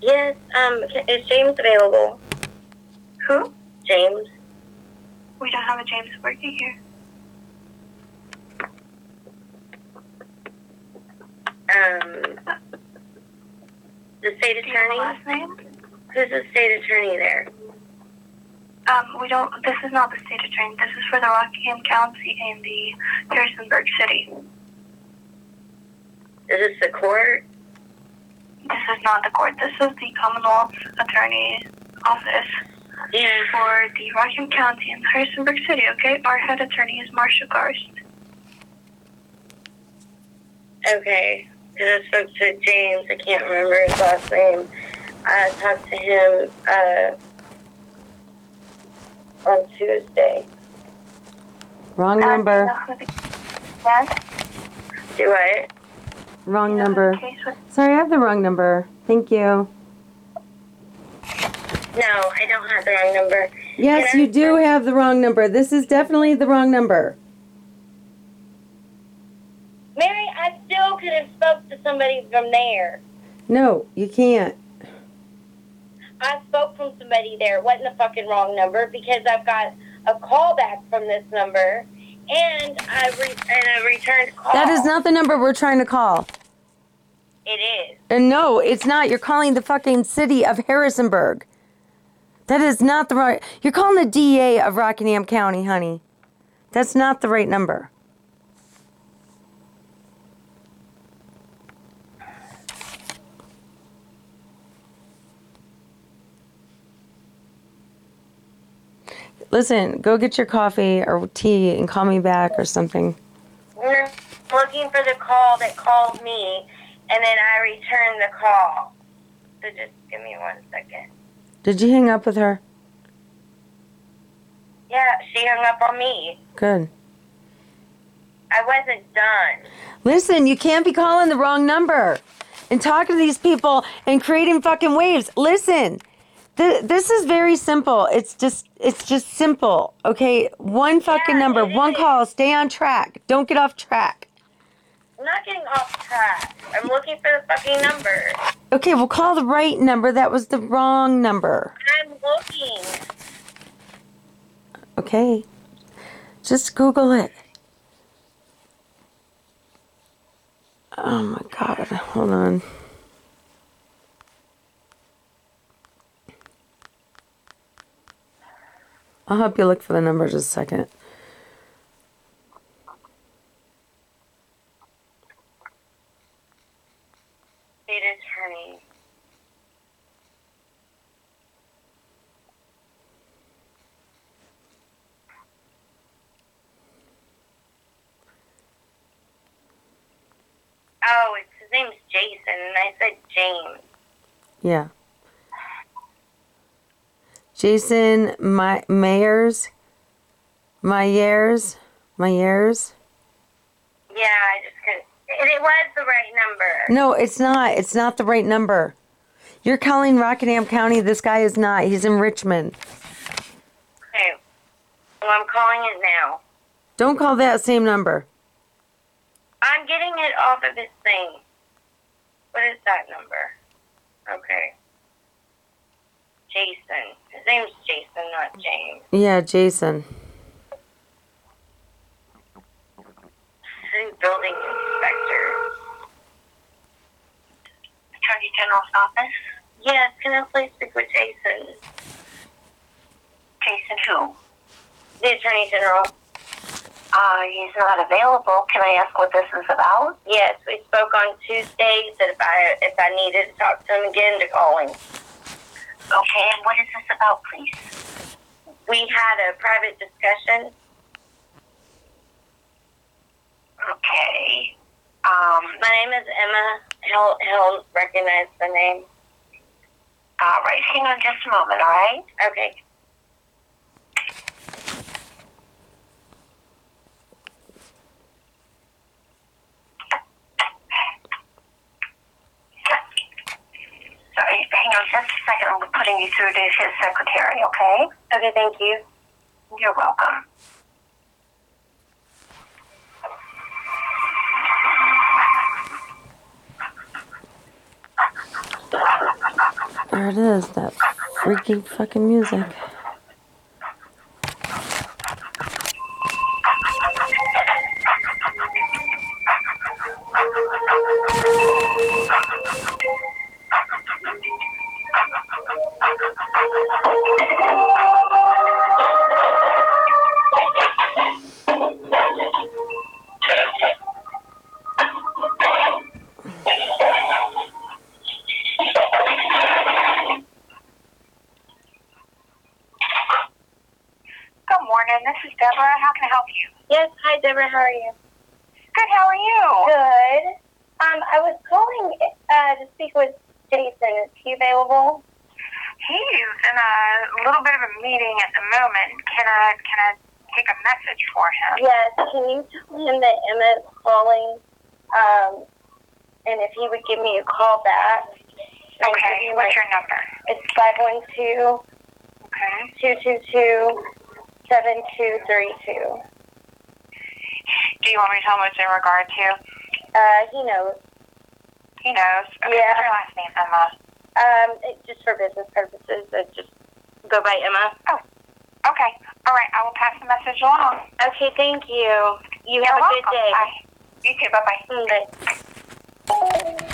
Yes, is James available? Who? James. We don't have a James working here. The state attorney? Last name? Who's the state attorney there? This is not the state attorney. This is for the Rockingham County and the Harrisonburg City. Is this the court? This is not the court. This is the Commonwealth Attorney's office. Yeah. For the Rockingham County and Harrisonburg City, okay? Our head attorney is Marcia Garst. Okay. Because I spoke to James. I can't remember his last name. I talked to him on Tuesday. Wrong number. Yes? Do what? Wrong number. Sorry, I have the wrong number. Thank you. No, I don't have the wrong number. Yes, you do have the wrong number. This is definitely the wrong number. Mary, I still could have spoke to somebody from there. No, you can't. I spoke from somebody there. It wasn't the fucking wrong number because I've got a call back from this number and I returned a call. That is not the number we're trying to call. It is. And no, it's not. You're calling the fucking city of Harrisonburg. That is not the right... You're calling the DA of Rockingham County, honey. That's not the right number. Listen, go get your coffee or tea and call me back or something. We're looking for the call that called me, and then I returned the call. So just give me 1 second. Did you hang up with her? Yeah, she hung up on me. Good. I wasn't done. Listen, you can't be calling the wrong number and talking to these people and creating fucking waves. Listen, this is very simple. It's just simple, okay? One fucking number, one call, stay on track. Don't get off track. I'm not getting off track. I'm looking for the fucking number. Okay, we'll call the right number. That was the wrong number. I'm looking. Okay. Just Google it. Oh my God. Hold on. I'll help you look for the number just a second. State attorney. Oh, his name's Jason, and I said James. Yeah. Jason Myers. Yeah, I just couldn't. It was the right number. No, it's not. It's not the right number. You're calling Rockingham County. This guy is not. He's in Richmond. Okay. Well, I'm calling it now. Don't call that same number. I'm getting it off of this thing. What is that number? Okay. Jason. His name's Jason, not James. Yeah, Jason. City building inspector. Attorney General's office? Yes, can I please speak with Jason? Jason who? The Attorney General. He's not available. Can I ask what this is about? Yes, we spoke on Tuesday. He said if I needed to talk to him again, to call him. Okay, and what is this about, please? We had a private discussion. Okay. My name is Emma. He'll recognize the name. All right, hang on just a moment, all right? Okay. Sorry, hang on just a second. I'm putting you through to his secretary, okay? Okay, thank you. You're welcome. There it is, that freaky fucking music. Good morning. This is Deborah. How can I help you? Yes, hi Deborah, how are you? Good. How are you? Good. I was calling to speak with Jason. Is he available? He's in a little bit of a meeting at the moment. Can I take a message for him? Yes, can you tell him that Emma's calling, and if he would give me a call back? Okay. What's your number? It's 512 Okay. 222 7232. Do you want me to tell him what's in regard to? He knows. He knows. Okay. Yeah. What's your last name, Emma? Just for business purposes, I just go by Emma. Oh. Okay. All right. I will pass the message along. Okay, thank you. You You're have a welcome. good day. Bye. You too. Bye-bye. Bye.